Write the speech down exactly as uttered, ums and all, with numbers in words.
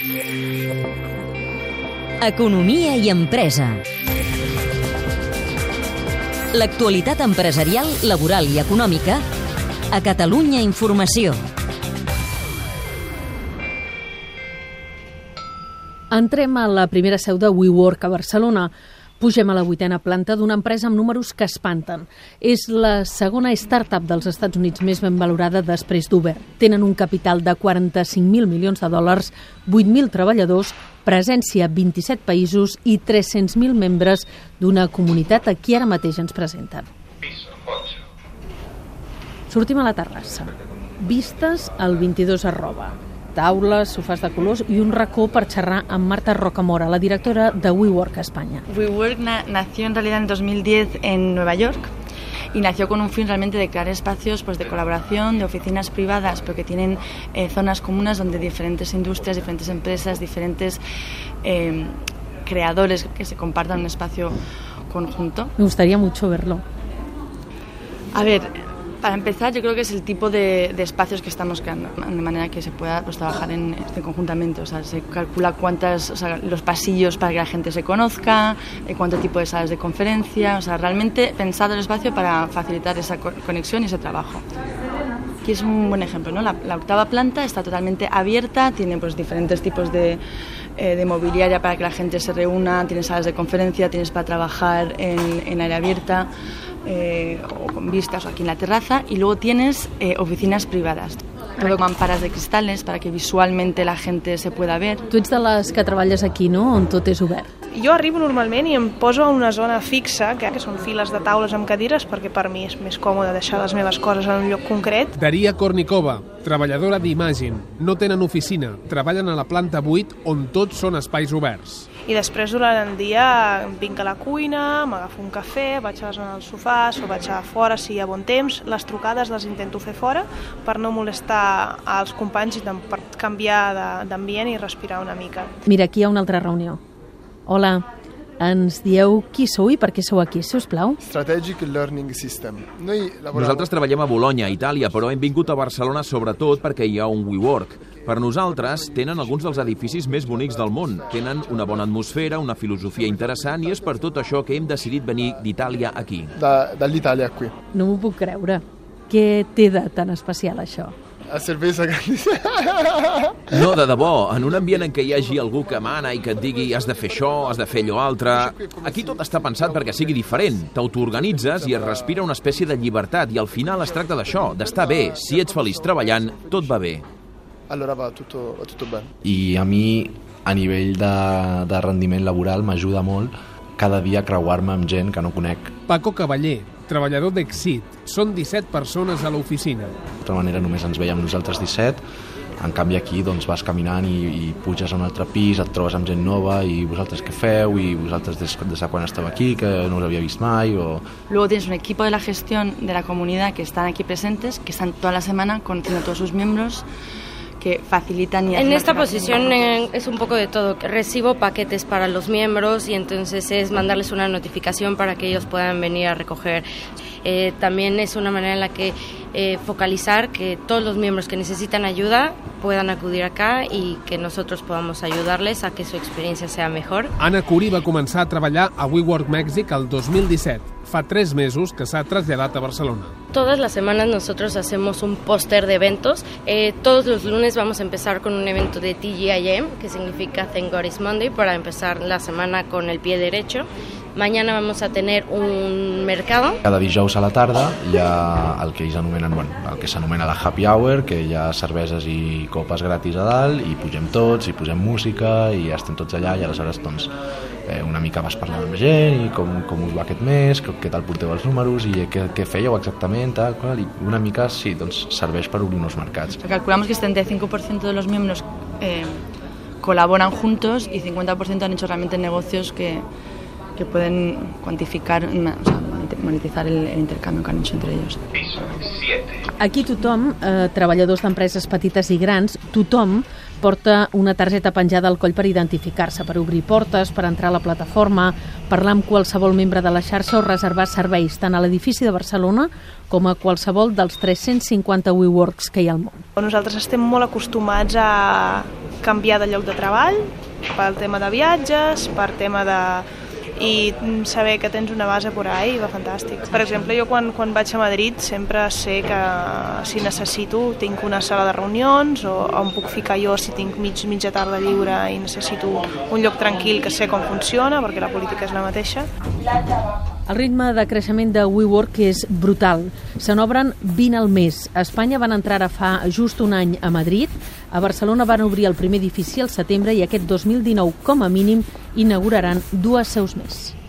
Economia i empresa. L'actualitat empresarial, laboral i econòmica a Catalunya Informació. Entrem a la primera seu de WeWork a Barcelona. Pugem a la vuitena planta d'una empresa amb números que espanten. És la segona startup dels Estats Units més ben valorada després d'Uber. Tenen un capital de quaranta-cinc mil milions de dòlars, vuit mil treballadors, presència a vint-i-set països i tres-cents mil membres d'una comunitat a qui ara mateix ens presenten. Sortim a la terrassa. Vistes al vint-i-dos arroba. Taules, sofàs de colors i un racó per xerrar amb Marta Rocamora, la directora de WeWork a España. WeWork na- nació en realidad en dos mil diez en Nueva York y nació con un fin realmente de crear espacios pues, de colaboración, de oficinas privadas, pero que tienen eh, zonas comunes donde diferentes industrias, diferentes empresas, diferentes eh, creadores que se compartan un espacio conjunto. Me gustaría mucho verlo. A ver, para empezar, yo creo que es el tipo de, de espacios que estamos creando, de manera que se pueda pues, trabajar en, en conjuntamente. O sea, se calcula cuántas, o sea, los pasillos para que la gente se conozca, eh, cuánto tipo de salas de conferencia. O sea, realmente pensado el espacio para facilitar esa co- conexión y ese trabajo. Aquí es un buen ejemplo, ¿no? La, la octava planta está totalmente abierta, tiene pues diferentes tipos de, eh, de mobiliaria para que la gente se reúna, tiene salas de conferencia, tienes para trabajar en, en área abierta. Eh, o con vistas o aquí en la terraza, y luego tienes eh, oficinas privadas, todo con mamparas de cristales para que visualmente la gente se pueda ver. Tu ets de les que treballes aquí, no?, on tot és obert. Jo arribo normalment i em poso a una zona fixa, que són files de taules amb cadires, perquè per mi és més còmode deixar les meves coses en un lloc concret. Daria Kornikova, treballadora d'Imagine. No tenen oficina, treballen a la planta vuit on tots són espais oberts. I després durant el dia vinc a la cuina, m'agafo un cafè, vaig a al sofà o vaig a fora si hi ha bon temps. Les trucades les intento fer fora per no molestar als companys i per canviar d'ambient i respirar una mica. Mira, aquí hi ha una altra reunió. Hola, ens dieu qui sou i per què sou aquí, si us plau? Strategic Learning System. Noi lavoramos... Nosaltres treballem a Bolonya, Itàlia, però hem vingut a Barcelona sobretot perquè hi ha un WeWork. Per nosaltres, tenen alguns dels edificis més bonics del món. Tenen una bona atmosfera, una filosofia interessant i és per tot això que hem decidit venir d'Itàlia aquí. Da, dall'Italia qui. No m'ho puc creure. Què té de tan especial, això? La cervesa que... No, de debò, en un ambient en què hi hagi algú que mana i que et digui has de fer això, has de fer allò altre... Aquí tot està pensat perquè sigui diferent. T'autoorganitzes i es respira una espècie de llibertat i al final es tracta d'això, d'estar bé. Si ets feliç treballant, tot va bé. Allora va tutto, va tutto bene. I a mi, a nivell de, de rendiment laboral, m'ajuda molt cada dia creuar-me amb gent que no conec. Paco Cavaller, treballador d'Exit. Són disset persones a l'oficina. D'altra manera només ens veiem nosaltres disset, en canvi aquí doncs, vas caminant i, i puges a un altre pis, et trobes amb gent nova i vosaltres què feu, i vosaltres des, des de quan esteu aquí, que no us havia vist mai. O... Luego tienes un equipo de la gestión de la comunidad que están aquí presentes, que están toda la semana conociendo a todos sus miembros, que facilitan y en esta posición eh, es un poco de todo. Recibo paquetes para los miembros y entonces es mandarles una notificación para que ellos puedan venir a recoger. Eh, también es una manera en la que eh, focalizar que todos los miembros que necesitan ayuda puedan acudir acá y que nosotros podamos ayudarles a que su experiencia sea mejor. Anna Curi va començar a treballar a WeWork Mèxic el dos mil disset. Fa tres mesos que s'ha traslladat a Barcelona. Todas las semanas nosotros hacemos un póster de eventos. Eh, todos los lunes vamos a empezar con un evento de T G I M, que significa Thank God It's Monday, para empezar la semana con el pie derecho. Mañana vamos a tener un mercado. Cada dijous a la tarda hi ha el que ells anomenen, bueno, el que s'anomena la happy hour, que hi ha cerveses i copes gratis a dalt, i pugem tots, i posem música, i estem tots allà, i aleshores doncs, eh, una mica vas parlant amb gent, i com, com us va aquest mes, què, què tal porteu els números, i què, què fèieu exactament, tal, qual, i una mica, sí, doncs serveix per obrir uns mercats. Calculamos que el setenta y cinco por ciento de los miembros eh, colaboran juntos y cincuenta por ciento han hecho realmente negocios que que pueden cuantificar, o sea, monetizar el, el intercambio que han hecho entre ellos. Aquí tothom, eh, treballadors d'empreses petites i grans, tothom porta una targeta penjada al coll per identificar-se, per obrir portes, per entrar a la plataforma, parlar amb qualsevol membre de la xarxa o reservar serveis tant a l'edifici de Barcelona com a qualsevol dels tres-cents cinquanta WeWorks que hi ha al món. Nosaltres estem molt acostumats a canviar de lloc de treball pel tema de viatges, per tema de... i saber que tens una base por ahí va fantàstic. Per exemple, jo quan, quan vaig a Madrid sempre sé que si necessito tinc una sala de reunions o on puc ficar jo si tinc mig, mitja tarda lliure i necessito un lloc tranquil que sé com funciona perquè la política és la mateixa. El ritme de creixement de WeWork és brutal. Se n'obren vint al mes. A Espanya van entrar a fa just un any a Madrid. A Barcelona van obrir el primer edifici al setembre i aquest dos mil dinou, com a mínim, inauguraran dues seus més.